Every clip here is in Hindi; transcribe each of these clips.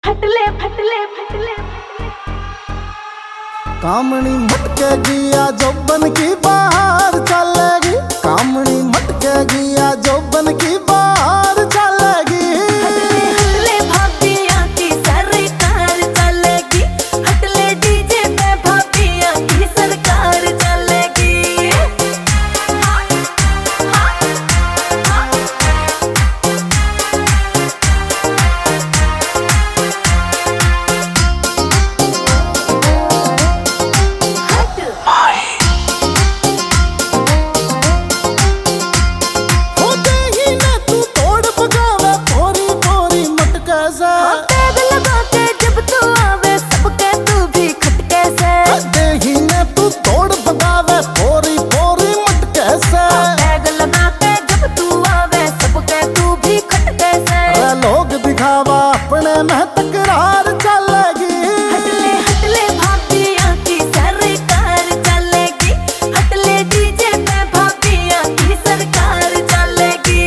फटले फटले फटले कामनी मटकेगी या जोबन की बाहर चलेगी, कामनी मटकेगी या जोबन की बाहर चलेगी। हटले हटले भाभियां की सरकार चलेगी, हटले डीजे पे भाभियां की सरकार चलेगी। अपने में तकरार चलेगी, हटले हटले भाभियां की सरकार चलेगी, हटले डीजे पे भाभियां की सरकार चलेगी।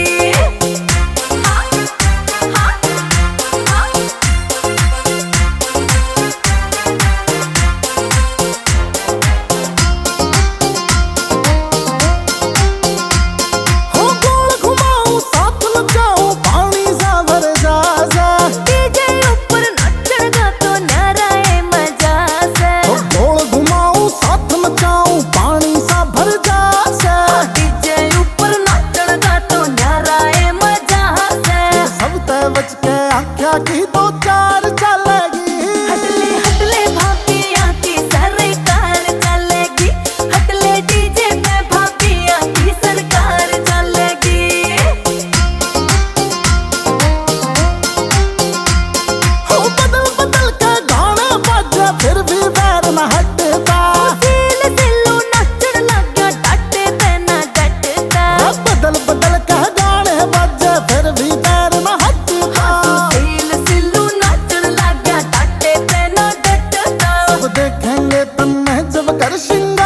हो गोल घुमाऊं साथ नचाऊं पानी सा भर जा डीजे ऊपर नाचेगा तो न्यारा है मजा से। हो गोल घुमाऊं साथ नचाऊं पानी सा भर जा डीजे ऊपर नाचेगा तो न्यारा है मजा से। सब तय बच के आख्या की दो चार चलेगी, हटले हटले भाभियां की सरकार चलेगी, हटले डीजे पे भाभियां की सरकार चलेगी। हो बदल बदल के गाने बजे फिर भी पैर न हटता, सील सिल्लू नाचन लग गया डटे ते ना डटता। बदल बदल के गाने बजे फिर भी पैर न हटता। सील सिल्लू नाचन लग गया डटे ते ना डटता। सब देखेंगे तन्ने जब कर श्रृंगार